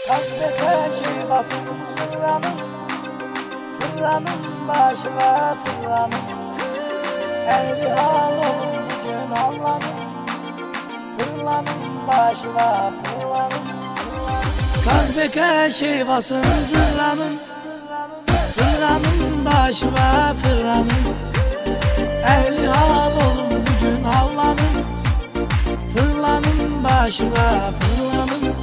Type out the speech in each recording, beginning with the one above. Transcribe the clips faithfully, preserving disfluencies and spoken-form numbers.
Hasbete şey basın fırlanın, fırlanın başına fırlanın. Ehli hal olun bugün Allah'ın, fırlanın başına fırlanın. Kazbeke şey basın zırlanın, fırlanın başına fırlanın. Ehli hal olun bugün Allah'ın, fırlanın başına fırlanın.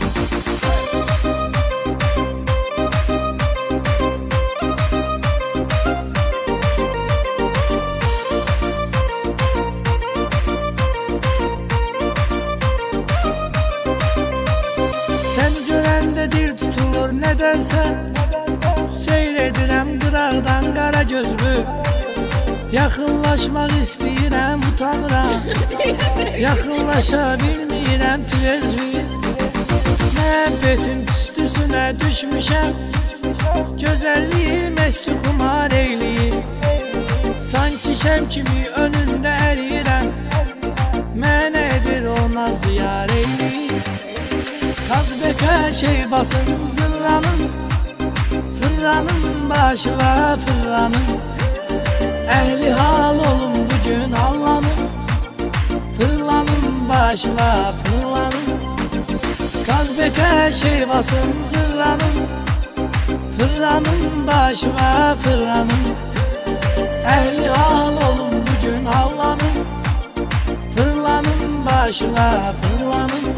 Seni görende dil tutulur nedense, seyredirem qıraqdan qara gözlü. Yaxınlaşmaq istəyirəm, utanıram, yaxınlaşa bilmirəm tüzlü. Məhəbbətin tüstüsünə düşmüşəm, gözəlliyi məsti xumar eyləyir. Sanki şəm kimi önündə əriyirəm, mənədir o nazlı yar eyləyir. Kazbeke şey basın zırlanın, fırlanın başına fırlanın. Ehli hal olun bugün Allah'ın, fırlanın başına fırlanın. Kazbeke şey basın zırlanın, fırlanın başına fırlanın. Ehli hal olun bugün Allah'ın, fırlanın başına fırlanın.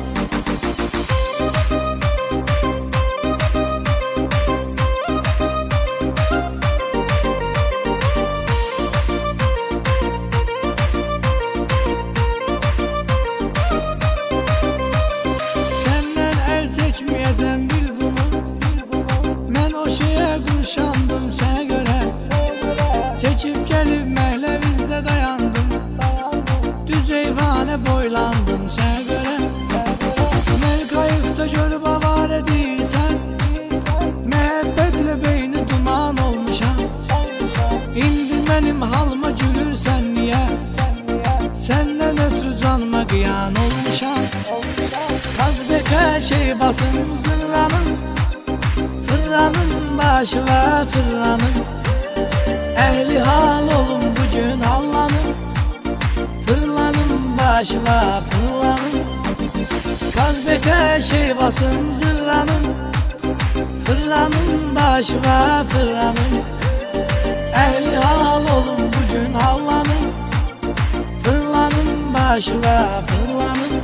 Çekmeyeceğim bil bunu, mən o şeye qurşandım sənə görə. Çekip gelip Məhlevizdə dayandım, düz eyvanə boylandım sənə görə. Mən qayıqda görüb avar edirsən, məhəbbətle beyni duman olmuşam. İndi mənim halıma gülürsən niyə? Səndən ötürü canıma qıyan olmuşam. Kazbeke şey basın zırlanın, fırlanın başına fırlanın. Ehli hal olun bugün Allah'ın, fırlanın başına fırlanın. Kazbeke şey basın zırlanın, fırlanın başına fırlanın. Ehli hal olun bugün Allah'ın, fırlanın başına fırlanın.